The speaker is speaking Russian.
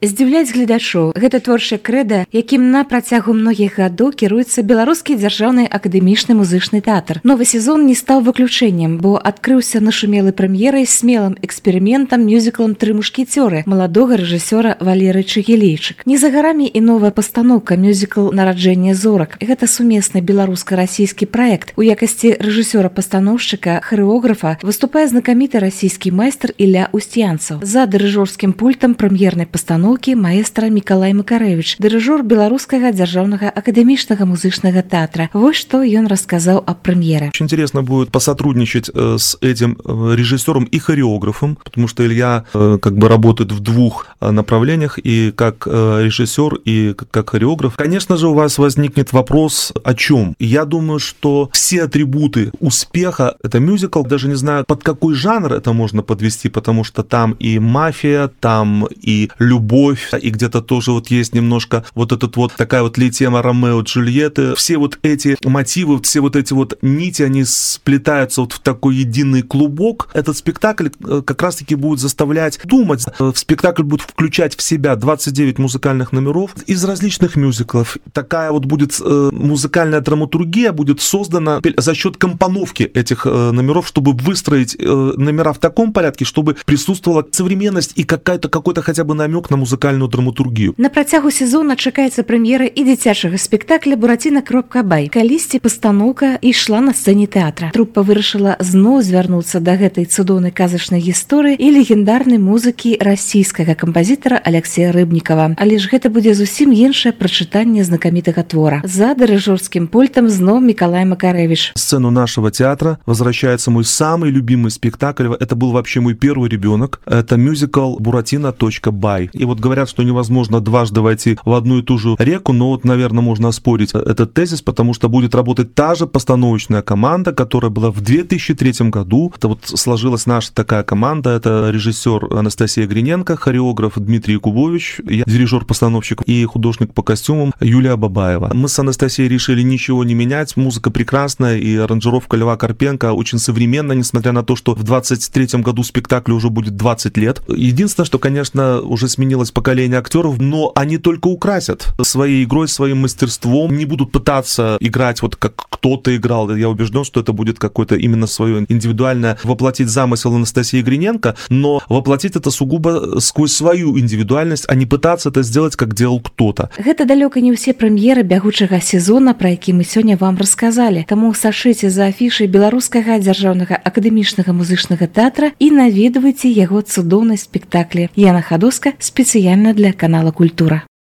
Здзіўляць гледачоў. Гэта творчае крэда, якім на працягу многіх гадоў кіруецца Беларускі дзяржаўны акадэмічны музычны тэатр. Новы сезон не стаў выключэннем, бо адкрыўся нашумелай прэм'ерай смелым эксперыментам мюзіклам «Тры мушкецёры» маладога рэжысёра Валеры Чыгілейчык. Не за гарамі і новая пастаноўка мюзікл «Нараджэнне зорак». Гэта сумесны беларуска-расійскі праект. У якасці рэжысёра-пастаноўшчыка, харэографа выступае знакаміты расійскі майстар Ілля Устьянцаў. За дырыжорскім пультам прэм'ернай пастаноўкі маэстра Мікалай Макарэвіч, дырыжор Беларускага дзяржаўнага акадэмічнага музычнага тэатра. Вот что он рассказал о премьере. Очень интересно будет посотрудничать с этим режиссером и хореографом, потому что Илья как бы работает в двух направлениях, и как режиссер, и как хореограф. Конечно же, у вас возникнет вопрос, о чем? Я думаю, что все атрибуты успеха, это мюзикл, даже не знаю, под какой жанр это можно подвести, потому что там и мафия, там и любовь, и где-то тоже вот есть немножко вот этот вот такая вот тема Ромео и Джульетты. Все вот эти мотивы, все вот эти вот нити, они сплетаются вот в такой единый клубок. Этот спектакль как раз-таки будет заставлять думать. В спектакль будет включать в себя 29 музыкальных номеров из различных мюзиклов. Такая вот будет музыкальная драматургия будет создана за счет компоновки этих номеров, чтобы выстроить номера в таком порядке, чтобы присутствовала современность и какой-то хотя бы намек на музыкальную драматургию. На працягу сезона чакаецца прэм'ера і дзіцячага спектакля «Бураціна.бай». Калісьці пастаноўка ішла на сцэне тэатра. Труппа вырашыла зноў звярнуцца да гэтай цудоўнай казачнай гісторыі і легендарнай музыкі расійскага кампазітара Алексея Рыбнікава. Але ж гэта будзе зусім іншае прачытанне знакамітага твора. За дырыжорскім пультам зноў Мікалай Макарэвіч. В сцену нашего театра возвращается мой самый любимый спектакль. Это был вообще мой первый ребенок. Это мюзикл «Буратино.бай». И вот говорят, что невозможно дважды войти в одну и ту же реку, но вот, наверное, можно оспорить этот тезис, потому что будет работать та же постановочная команда, которая была в 2003 году. Это вот сложилась наша такая команда. Это режиссер Анастасия Гриненко, хореограф Дмитрий Якубович, я дирижер-постановщик и художник по костюмам Юлия Бабаева. Мы с Анастасией решили ничего не менять. Музыка прекрасная, и аранжировка Льва Карпенко очень современная, несмотря на то, что в 2023 году спектаклю уже будет 20 лет. Единственное, что, конечно, уже сменилось поколение актеров, но они только украсят своей игрой, своим мастерством, не будут пытаться играть вот как кто-то играл. Я убежден, что это будет какое-то именно свое индивидуальное воплотить замысел Анастасии Гриненко, но воплотить это сугубо сквозь свою индивидуальность, а не пытаться это сделать, как делал кто-то. Гэта далёка не ўсе прэм'еры бягучага сезона, пра які мы сёння вам расказалі. Таму сачыце за афішай Беларускага дзяржаўнага акадэмічнага музычнага тэатра і наведвайце яго цудоўныя спектаклі. Яна Хадоска спецыяльна для канала «Культура».